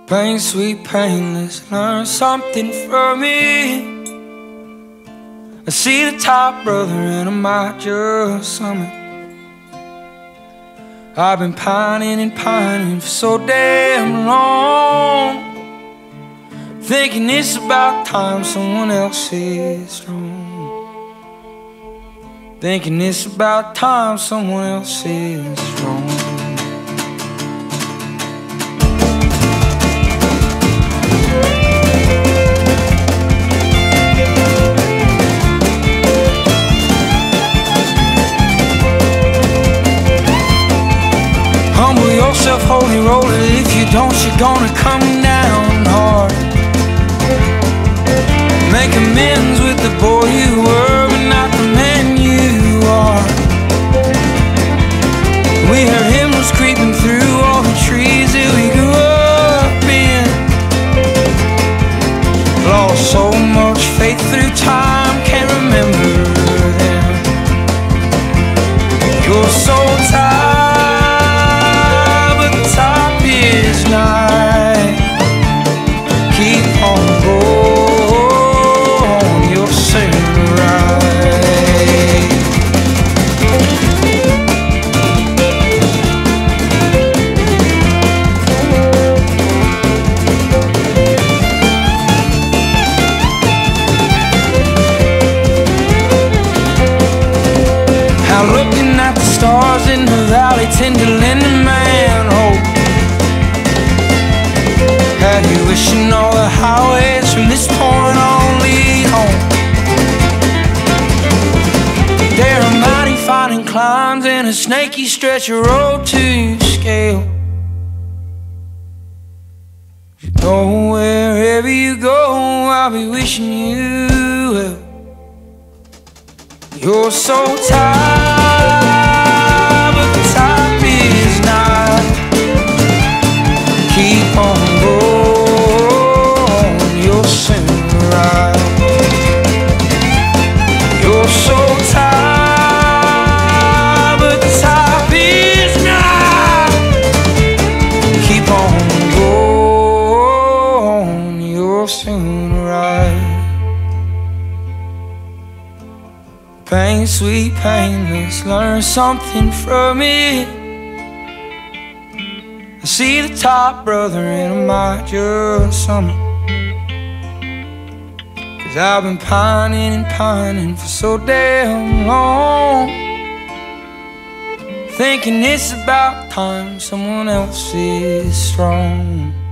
Plain, sweet, painless, learn something from me. I see the top, brother, and I might just summit. I've been pining and pining for so damn long, thinking it's about time someone else is strong. Thinking it's about time someone else is strong. Humble yourself, holy roller. If you don't, you're gonna come down hard. Make amends with the boy you were, but not the man you are. We heard hymns creeping through all the trees that we grew up in. Lost so much faith through time, can't remember them. You're so tired, keep on going, you'll soon arrive. How looking at the stars in the valley tend to lend a man hope. How you wishing all the highways from this point on lead home. There are mighty fine inclines and a snaky stretch of road to scale. You know, wherever you go, I'll be wishing you well. You're so tired, but the top is not. Keep on going, you'll soon arrive. You're so tired, but the top is not. Keep on going, you'll soon arrive. Pain, sweet, painless, learn something from it. I see the top, brother, and I might just summit. 'Cause I've been pining and pining for so damn long, thinking it's about time someone else is strong.